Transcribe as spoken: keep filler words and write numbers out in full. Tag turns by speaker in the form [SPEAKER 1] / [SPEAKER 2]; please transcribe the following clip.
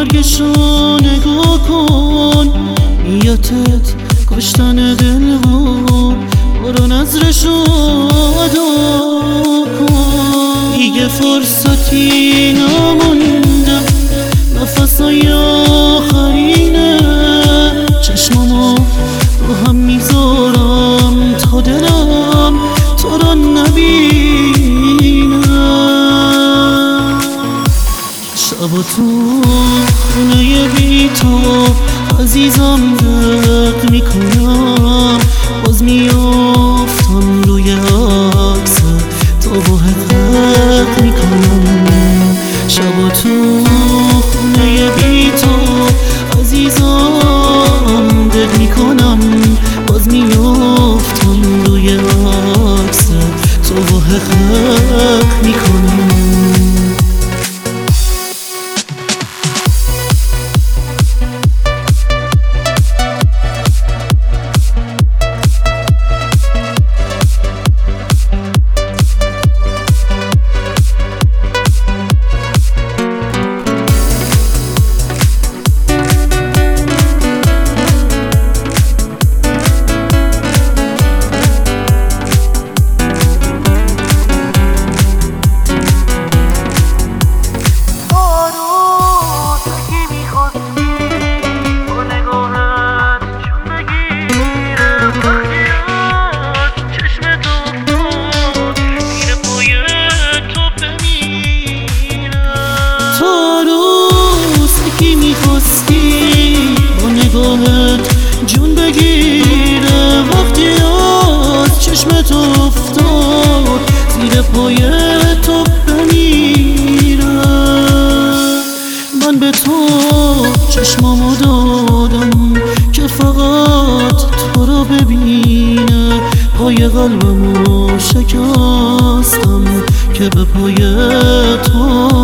[SPEAKER 1] برگشو نگاه کن، نیتت کشتن دل بود، برو نظرشو ادا کن. دیگه فرصتی نمونده، نفسای آخرینه، چشمامو رو هم میذارم تا دلم تو رو نبینه. شبا تو خونه بی تو عزیزم دق میکنم، باز میافتم روی عکس تو با حقیقت میکنم. شبا تو خونه بی تو عزیزم دق میکنم، باز میافتم روی عکس تو با حقیقت میکنم. با نگاهت جون بگیره، وقتی از چشمت افتاد زیر پای تو بمیره. من به تو چشمامو دادم که فقط تو رو ببینه، پای قلبمو شکستم که به پای تو